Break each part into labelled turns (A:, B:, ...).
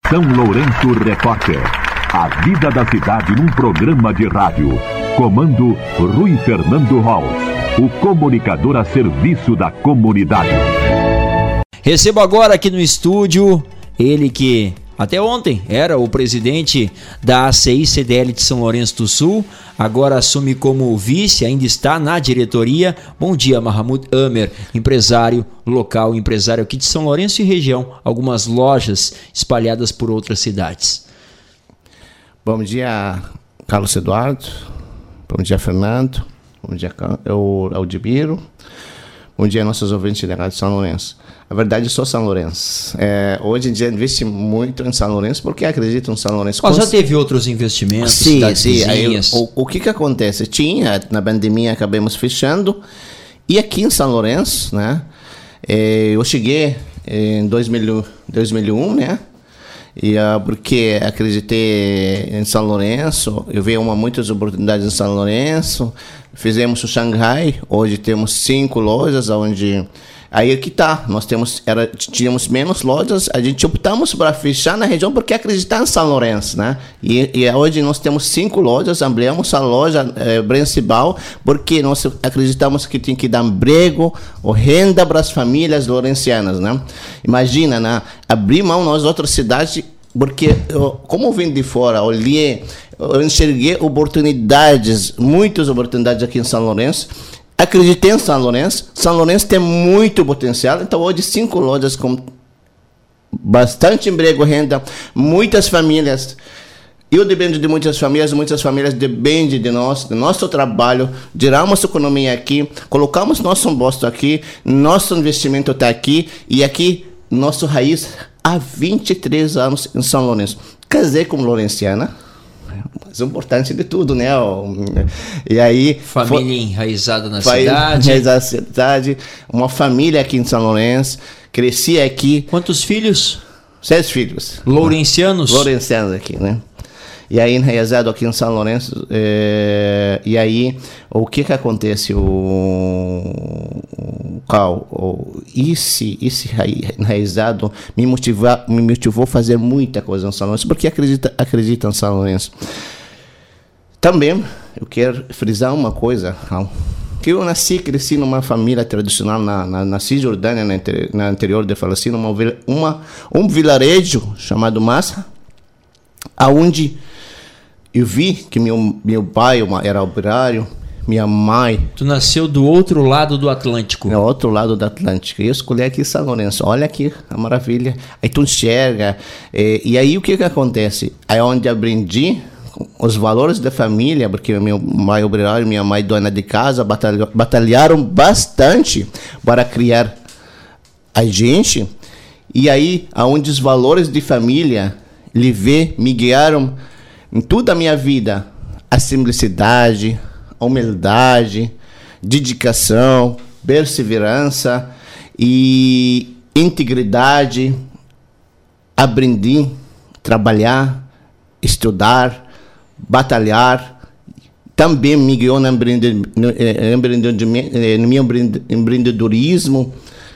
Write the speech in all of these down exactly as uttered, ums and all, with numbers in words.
A: São Lourenço Repórter. A vida da cidade num programa de rádio. Comando Rui Fernando Holz, o comunicador a serviço da comunidade.
B: Recebo agora aqui no estúdio ele que até ontem era o presidente da A C I C D L de São Lourenço do Sul, agora assume como vice, ainda está na diretoria. Bom dia, Mahamud Amer, empresário local, empresário aqui de São Lourenço e região, algumas lojas espalhadas por outras cidades.
C: Bom dia, Carlos Eduardo. Bom dia, Fernando. Bom dia, eu, Aldibiro. Bom dia, nossos ouvintes da Rádio São Lourenço. Na verdade, eu sou São Lourenço. É, hoje em dia, investe muito em São Lourenço porque acredito em São Lourenço.
B: Mas já teve outros investimentos?
C: Sim, sim. Aí, o, o que que acontece? Tinha, na pandemia, acabamos fechando. E aqui em São Lourenço, né? É, eu cheguei em dois mil e um, né? E, uh, porque acreditei em São Lourenço, eu vi uma, muitas oportunidades em São Lourenço. Fizemos o Xangai, hoje temos cinco lojas, onde aí que tá, nós temos, era, tínhamos menos lojas, a gente optamos para fechar na região porque acreditar em São Lourenço, né? E, e hoje nós temos cinco lojas, ampliamos a loja eh, principal porque nós acreditamos que tem que dar emprego ou renda para as famílias lourencianas, né? Imagina, né? Abrir mão nas outras cidades, porque eu, como eu vim de fora, olhei, eu enxerguei oportunidades, muitas oportunidades aqui em São Lourenço. Acreditei em São Lourenço. São Lourenço tem muito potencial. Então, hoje, cinco lojas com bastante emprego, renda, muitas famílias. Eu dependo de muitas famílias, muitas famílias dependem de nós, do nosso trabalho. Geramos economia aqui, colocamos nosso imposto aqui, nosso investimento está aqui. E aqui, nosso raiz, há vinte e três anos em São Lourenço. Casei com lourenciana. Mas o importante de tudo, né? E aí,
B: família foi, enraizada na
C: foi,
B: cidade.
C: Enraizada na cidade. Uma família aqui em São Lourenço. Cresci aqui.
B: Quantos filhos?
C: Seis filhos.
B: Lourencianos?
C: Lourencianos aqui, né? E aí, enraizado aqui em São Lourenço. É, e aí, o que que acontece? O, o Cal, o, esse, esse enraizado me, motiva, me motivou a fazer muita coisa em São Lourenço, porque acredita, acredita em São Lourenço. Também, eu quero frisar uma coisa, Cal, que eu nasci e cresci numa família tradicional na, na, na Cisjordânia, na, na anterior de Falacina, uma, uma, um vilarejo chamado Massa, aonde eu vi que meu, meu pai era operário, minha mãe...
B: Tu nasceu do outro lado do Atlântico.
C: Do outro lado do Atlântico. E eu escolhi aqui São Lourenço. Olha aqui a maravilha. Aí tu enxerga. E, e aí o que que acontece? Aí onde aprendi os valores da família, porque meu pai operário, minha mãe dona de casa, batalha, batalharam bastante para criar a gente. E aí, aonde os valores de família lhe vê, me guiaram em toda a minha vida, a simplicidade, a humildade, dedicação, perseverança e integridade. Aprendi a trabalhar, estudar, batalhar. Também me guiou no meu empreendedorismo.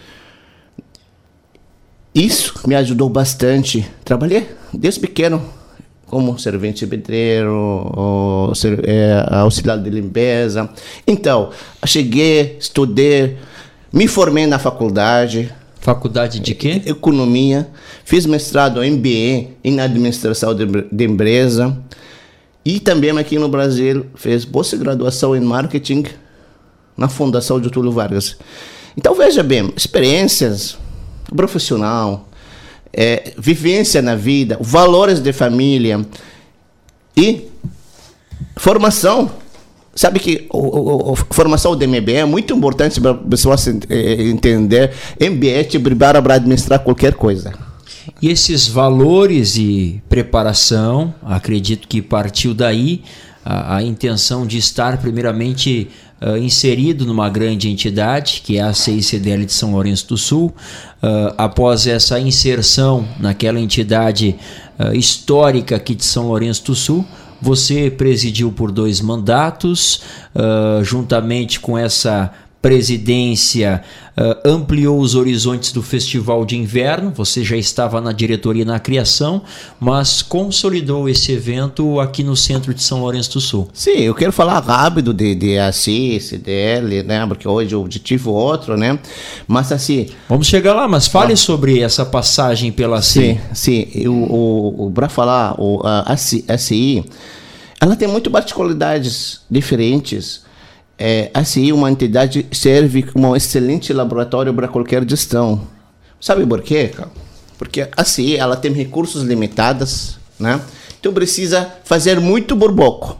C: Isso me ajudou bastante. Trabalhei desde pequeno como servente pedreiro, auxiliar de limpeza. Então, cheguei, estudei, me formei na faculdade.
B: Faculdade de quê?
C: Economia. Fiz mestrado M B A em administração de, de empresa. E também aqui no Brasil fiz pós-graduação em marketing na Fundação Getúlio Vargas. Então, veja bem, experiências profissional, É, vivência na vida, valores de família e formação. Sabe que a formação de M B A é muito importante para a pessoa entender. M B A te prepara para administrar qualquer coisa.
B: E esses valores e preparação, acredito que partiu daí a, a intenção de estar primeiramente uh, inserido numa grande entidade, que é a A C I C D L de São Lourenço do Sul. Uh, após essa inserção naquela entidade uh, histórica aqui de São Lourenço do Sul, você presidiu por dois mandatos, uh, juntamente com essa presidência uh, ampliou os horizontes do Festival de Inverno. Você já estava na diretoria na criação, mas consolidou esse evento aqui no centro de São Lourenço do Sul.
C: Sim, eu quero falar rápido de, de A C I, C D L, né? Porque hoje o objetivo é outro, né? Mas assim...
B: Vamos chegar lá, mas fale ah, sobre essa passagem pela A C I.
C: Sim, sim. O, o, para falar, o, a, a C I, ela tem muitas particularidades diferentes. É, a C I, uma entidade, serve como um excelente laboratório para qualquer gestão. Sabe por quê, cara? Porque a C I, ela tem recursos limitados, né? Então precisa fazer muito burboco.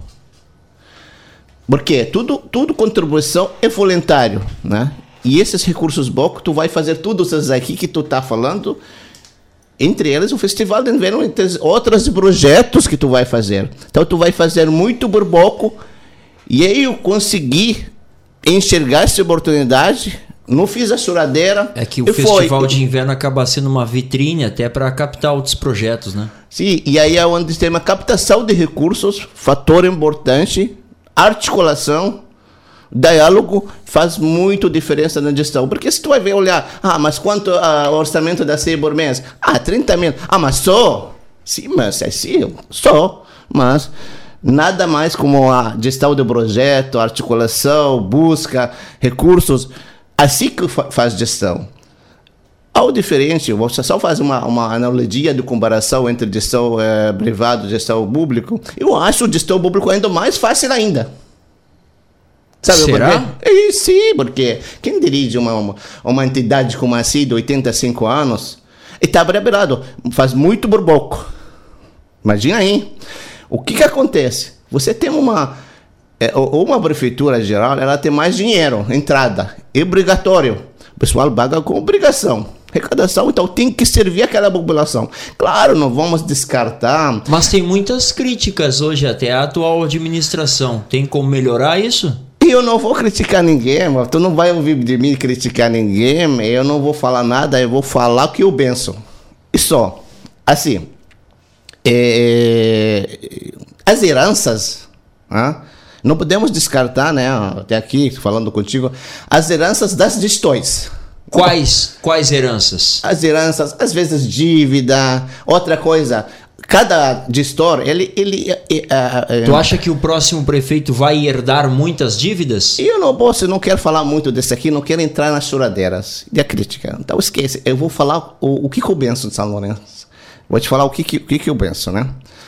C: Porque tudo, tudo contribuição é voluntário, né? E esses recursos pouco, tu vai fazer tudo isso aqui que tu tá falando, entre eles o Festival de Inverno, entre outros projetos que tu vai fazer. Então tu vai fazer muito burboco. E aí eu consegui enxergar essa oportunidade, não fiz a choradeira.
B: É que o Festival foi... de Inverno acaba sendo uma vitrine até para captar outros projetos, né?
C: Sim, e aí é onde tem uma captação de recursos, fator importante, articulação, diálogo, faz muito diferença na gestão. Porque se tu vai ver, olhar, ah, mas quanto uh, o orçamento da C I por mês? Ah, trinta mil. Ah, mas só? Sim, mas é sim, só, mas... Nada mais como a gestão do projeto, articulação, busca, recursos. Assim que fa- faz gestão. Ao diferente, você só faz uma, uma analogia de comparação entre gestão eh, privada e gestão pública. Eu acho o gestão público ainda mais fácil ainda. Sabe
B: Será?
C: Por quê? E, sim, porque quem dirige uma, uma, uma entidade como a C I de oitenta e cinco anos está preparado, faz muito burboco. Imagina aí. O que que acontece? Você tem uma é, uma prefeitura geral, ela tem mais dinheiro, entrada, é obrigatório. O pessoal paga com obrigação, arrecadação, então tem que servir aquela população. Claro, não vamos descartar.
B: Mas tem muitas críticas hoje até à atual administração. Tem como melhorar isso?
C: Eu não vou criticar ninguém, tu não vai ouvir de mim criticar ninguém, eu não vou falar nada, eu vou falar o que eu penso. E só, assim... É, as heranças, né? Não podemos descartar, né? Até aqui, falando contigo, as heranças das gestões.
B: Quais, quais heranças?
C: As heranças, às vezes dívida, outra coisa. Cada gestor, ele... ele é, é, é,
B: tu acha que o próximo prefeito vai herdar muitas dívidas?
C: Eu não posso, não quero falar muito desse aqui, não quero entrar nas choradeiras de crítica. Então esquece, eu vou falar o, o que eu penso de São Lourenço. Vou te falar o que, que, que, que eu penso, né?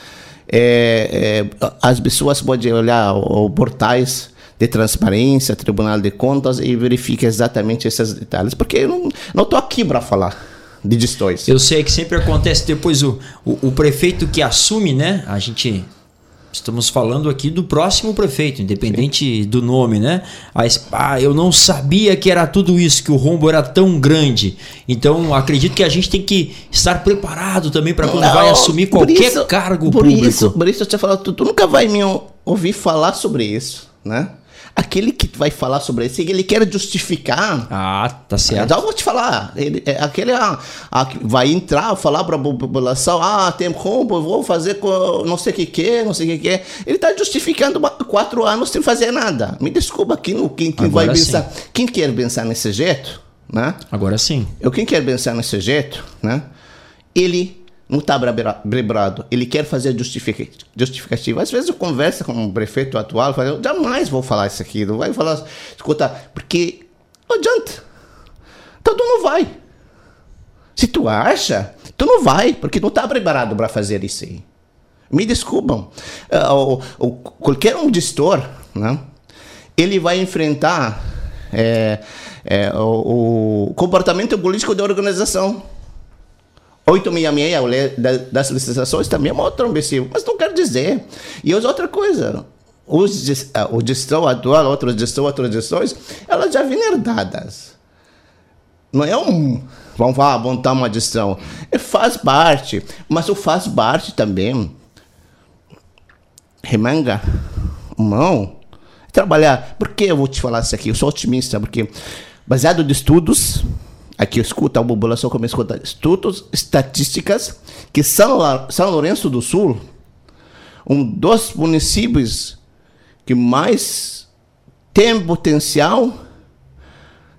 C: É, é, as pessoas podem olhar os portais de transparência, Tribunal de Contas e verificar exatamente esses detalhes, porque eu não estou aqui para falar de gestões. Eu sei que sempre acontece depois o, o, o prefeito que assume, né? A gente... Estamos falando aqui do próximo prefeito, independente Sim. do nome, né? Mas, ah, eu não sabia que era tudo isso, que o rombo era tão grande. Então, acredito que a gente tem que estar preparado também para quando não, vai assumir qualquer isso, cargo por público. Isso, por isso eu te falo, tu, tu nunca vai me ouvir falar sobre isso, né? Aquele que vai falar sobre isso, ele quer justificar. Ah, tá certo. Então eu vou te falar. Ele, é, aquele ah, ah, vai entrar, falar para a população: ah, tem rombo, vou fazer com não sei o que que, não sei o que que. Ele está justificando quatro anos sem fazer nada. Me desculpa, quem, quem, quem vai pensar. Sim. Quem quer pensar nesse jeito, né? Agora sim. Eu, quem quer pensar nesse jeito, né? Ele. Não está preparado, ele quer fazer justificativa. Às vezes eu converso com o prefeito atual, falo, eu jamais vou falar isso aqui, não vai falar, escuta, porque não adianta, então tu não vai. Se tu acha, tu não vai, porque não está preparado para fazer isso aí. Me desculpam, uh, o, o, qualquer um gestor, né, ele vai enfrentar é, é, o, o comportamento político da organização. oito seis seis, a lei das licitações, também é uma outra imbecil, mas não quer dizer. E outra coisa, os, o gestão atual, outras gestões, outras gestões, elas já vêm herdadas. Não é um, vamos lá, montar uma gestão. É, faz parte, mas o faz parte também. Remanga, mão, trabalhar. Por que eu vou te falar isso aqui? Eu sou otimista, porque baseado em estudos... Aqui escuta a população como escuta estudos, estatísticas, que São, São Lourenço do Sul, um dos municípios que mais tem potencial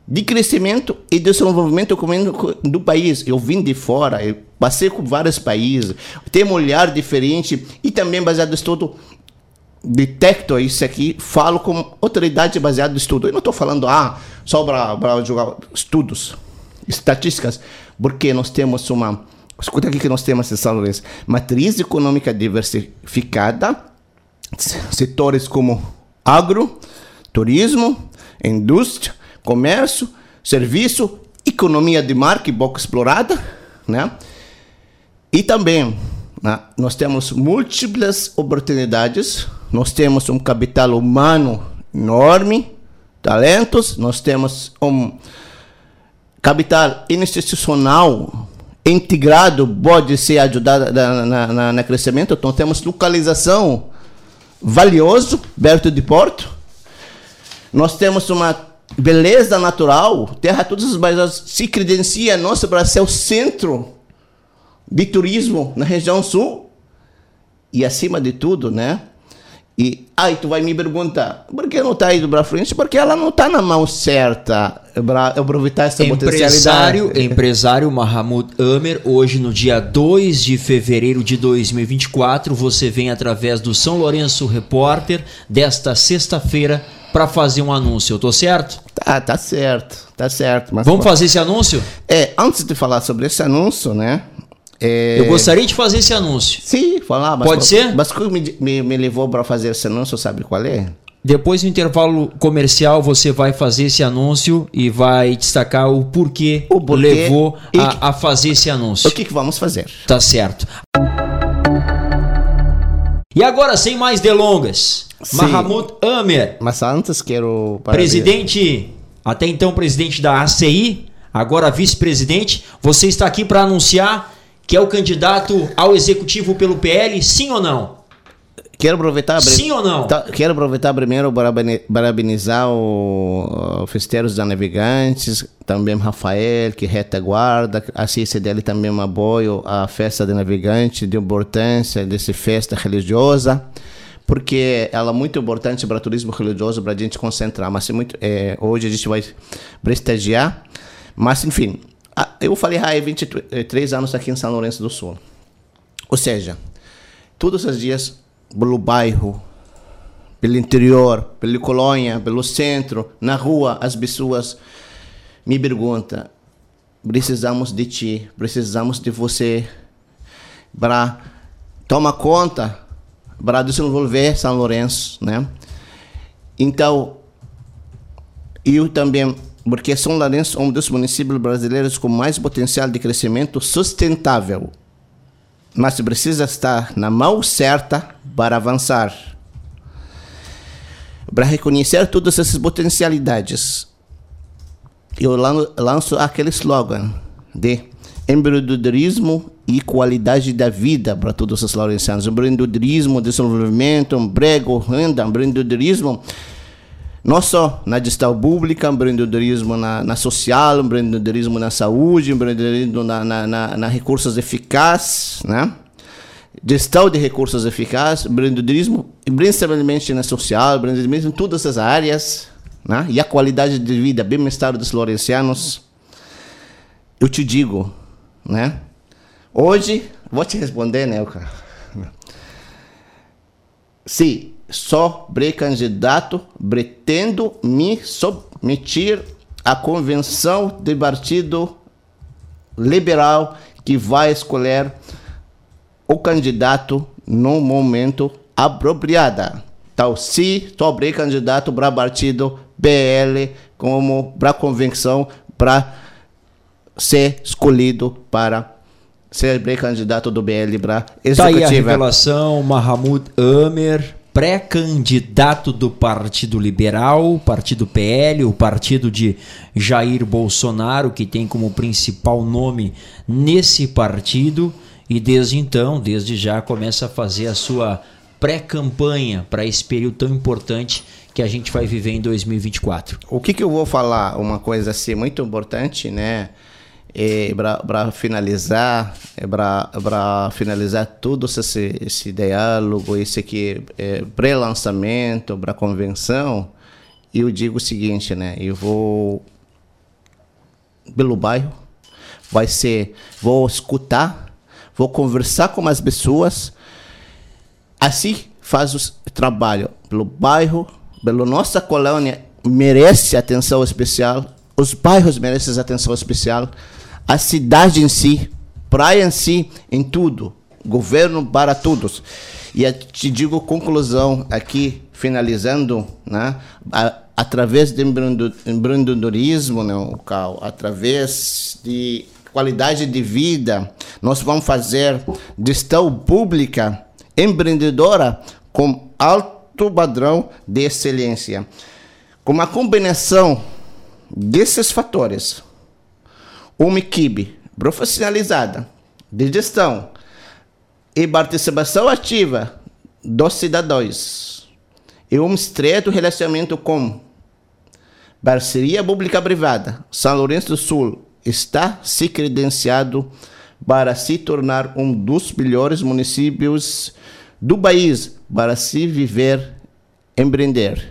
C: de crescimento e desenvolvimento econômico do país. Eu vim de fora, eu passei por vários países, tenho um olhar diferente e também baseado em estudo, detecto isso aqui, falo com autoridade baseada em estudo. Eu não estou falando ah, só para jogar estudos, estatísticas, porque nós temos uma, escuta aqui que nós temos em São Lourenço, matriz econômica diversificada, setores como agro, turismo, indústria, comércio, serviço, economia de marca e pouco explorada, né? E também, né, nós temos múltiplas oportunidades, nós temos um capital humano enorme, talentos, nós temos um capital institucional integrado, pode ser ajudado na, na, na, na crescimento, então temos localização valioso, perto de Porto, nós temos uma beleza natural, terra todas as bairros se credencia nosso para ser o centro de turismo na região sul e acima de tudo, né? E aí tu vai me perguntar, por que não está indo para frente? Porque ela não está na mão certa para aproveitar essa
B: empresário,
C: potencialidade.
B: Empresário Mahamud Amer, hoje no dia dois de fevereiro de dois mil e vinte e quatro, você vem através do São Lourenço Repórter desta sexta-feira para fazer um anúncio, eu tô certo?
C: Tá, tá certo, tá certo. Mas
B: vamos fazer esse anúncio?
C: É, antes de falar sobre esse anúncio, né? É...
B: Eu gostaria de fazer esse anúncio.
C: Sim, falar. Mas
B: pode ser?
C: Mas o que me, me, me levou para fazer esse anúncio, sabe qual é?
B: Depois do intervalo comercial, você vai fazer esse anúncio e vai destacar o porquê, o porquê levou a, que, a fazer esse anúncio.
C: O que, que vamos fazer?
B: Tá certo. E agora, sem mais delongas, sim, Mahamud Amer.
C: Mas antes quero...
B: Presidente, até então presidente da A C I, agora vice-presidente, você está aqui para anunciar que é o candidato ao executivo pelo P L, sim ou não?
C: Quero aproveitar...
B: Sim ou não?
C: Tá, quero aproveitar primeiro para parabenizar o, o Festeiros da Navegantes, também Rafael, que retaguarda, a C I C D L também um apoio à festa de Navegante, de importância dessa festa religiosa, porque ela é muito importante para o turismo religioso, para a gente concentrar, mas é muito, é, hoje a gente vai prestigiar, mas enfim... Eu falei, ah, é vinte e três anos aqui em São Lourenço do Sul. Ou seja, todos os dias, pelo bairro, pelo interior, pela colônia, pelo centro, na rua, as pessoas me perguntam, precisamos de ti, precisamos de você para tomar conta, para desenvolver São Lourenço, né? Então, eu também... Porque São Lourenço é um dos municípios brasileiros com mais potencial de crescimento sustentável. Mas precisa estar na mão certa para avançar. Para reconhecer todas essas potencialidades, eu lanço aquele slogan de empreendedorismo e qualidade da vida para todos os laurençanos. Empreendedorismo, desenvolvimento, emprego, renda, empreendedorismo... Não só na gestão pública, empreendedorismo na, na social, empreendedorismo na saúde, empreendedorismo na, na, na, na recursos eficazes, né? Gestão de recursos eficazes, empreendedorismo, principalmente na social, empreendedorismo em todas as áreas, né? E a qualidade de vida, bem-estar dos laurencianos. Eu te digo, né? Hoje, vou te responder, né, cara? Sim. Só pré-candidato pretendo me submeter à convenção do Partido Liberal que vai escolher o candidato no momento apropriado. Então, se sou pré-candidato para o Partido P L como para a convenção para ser escolhido para ser pré-candidato do P L para executiva.
B: Tá aí a revelação, Mahamud Amer, pré-candidato do Partido Liberal, Partido P L, o partido de Jair Bolsonaro, que tem como principal nome nesse partido, e desde então, desde já, começa a fazer a sua pré-campanha para esse período tão importante que a gente vai viver em dois mil e vinte e quatro.
C: O que, que eu vou falar? Uma coisa assim muito importante, né? É, para finalizar, é, para finalizar todo esse, esse diálogo, esse aqui é, pré-lançamento, para a convenção, eu digo o seguinte, né? Eu vou pelo bairro, vai ser, vou escutar, vou conversar com as pessoas, assim faz o trabalho pelo bairro, pela nossa colônia, merece atenção especial, os bairros merecem atenção especial, a cidade em si, praia em si, em tudo, governo para todos. E eu te digo conclusão aqui, finalizando, né, a, através do empreendedorismo, né, Cal, através de qualidade de vida, nós vamos fazer gestão pública empreendedora com alto padrão de excelência. Com uma combinação desses fatores, uma equipe profissionalizada de gestão e participação ativa dos cidadãos e um estreito relacionamento com parceria pública-privada, São Lourenço do Sul está se credenciado para se tornar um dos melhores municípios do país para se viver e empreender.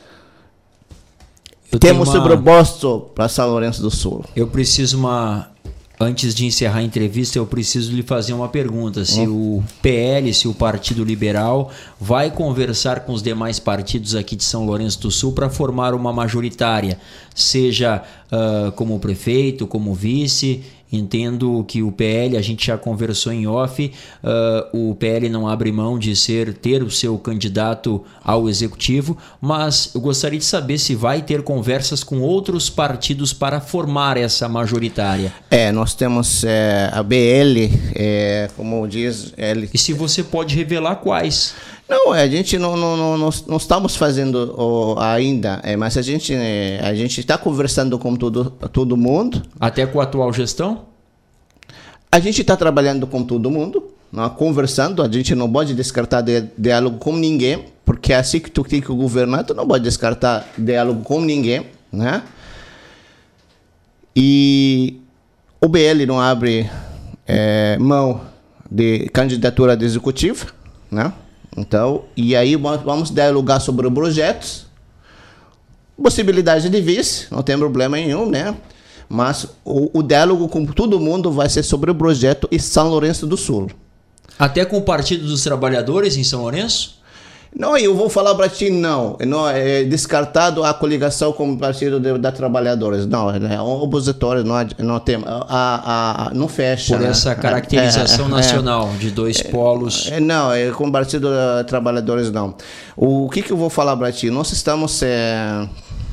C: Eu Temos uma... proposto para São Lourenço do Sul.
B: Eu preciso uma... Antes de encerrar a entrevista, eu preciso lhe fazer uma pergunta. Se hum. o P L, se o Partido Liberal, vai conversar com os demais partidos aqui de São Lourenço do Sul para formar uma majoritária, seja uh, como prefeito, como vice. Entendo que o P L, a gente já conversou em off, uh, o P L não abre mão de ser, ter o seu candidato ao executivo, mas eu gostaria de saber se vai ter conversas com outros partidos para formar essa majoritária.
C: É, nós temos é, a B L, é, como diz... L...
B: E se você pode revelar quais?
C: Não, a gente não, não, não, não, não estamos fazendo oh, ainda, é, mas a gente é, a gente está conversando com todo, todo mundo.
B: Até com a atual gestão?
C: A gente está trabalhando com todo mundo, não, conversando, a gente não pode descartar de, diálogo com ninguém, porque assim que tu tem que governar, tu não pode descartar diálogo com ninguém, né? E o B L não abre é, mão de candidatura de executivo, né? Então, e aí vamos dialogar sobre projetos, possibilidade de vice, não tem problema nenhum, né? Mas o, o diálogo com todo mundo vai ser sobre o projeto e São Lourenço do Sul.
B: Até com o Partido dos Trabalhadores em São Lourenço?
C: Não, eu vou falar para ti, não. não. É descartado a coligação com o Partido de, da Trabalhadores. Não, é opositório, não, não tem, a, a, a, não fecha.
B: Por essa caracterização é, é, nacional é, de dois é, polos.
C: É, não, é, com o Partido de Trabalhadores, não. O, o que, que eu vou falar para ti? Nós estamos, é,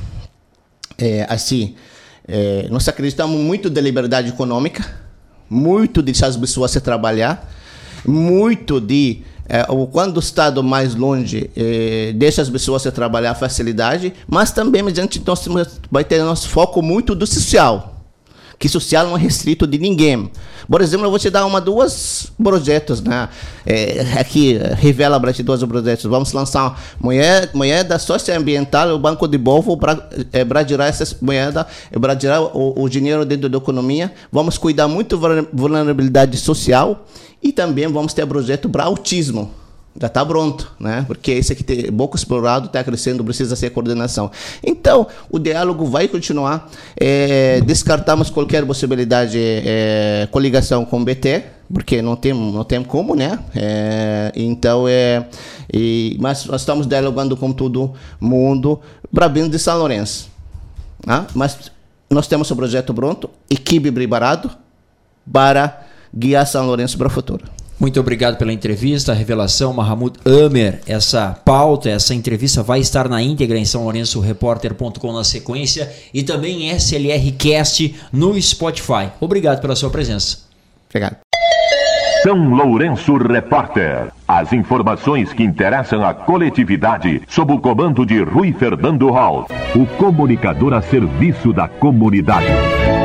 C: é, assim, é, nós acreditamos muito da liberdade econômica, muito de deixar as pessoas se trabalhar, muito de... É, quando o Estado mais longe é, deixa as pessoas se trabalhar facilidade, mas também mediante nós vai ter nosso foco muito do social, que social não é restrito de ninguém. Por exemplo, eu vou te dar uma duas projetos, né? É, aqui revela para ti dois projetos. Vamos lançar moeda, moeda socioambiental, o Banco de Povo para é, para tirar essas moedas, para tirar o, o dinheiro dentro da economia. Vamos cuidar muito da vulnerabilidade social. E também vamos ter projeto para autismo. Já está pronto, né? Porque esse aqui tem pouco explorado, está crescendo, precisa ser coordenação. Então, o diálogo vai continuar. É, descartamos qualquer possibilidade de é, coligação com o B T, porque não tem, não tem como, né? É, então, é, e, mas nós estamos dialogando com todo mundo para bem de São Lourenço. Né? Mas nós temos o projeto pronto, equipe preparado para guiar São Lourenço para o futuro.
B: Muito obrigado pela entrevista, a revelação, Mahamud Amer. Essa pauta, essa entrevista vai estar na íntegra em são lourenço repórter ponto com na sequência e também em S L R Cast no Spotify. Obrigado pela sua presença.
C: Obrigado.
A: São Lourenço Repórter. As informações que interessam a coletividade sob o comando de Rui Fernando Hall, o comunicador a serviço da comunidade.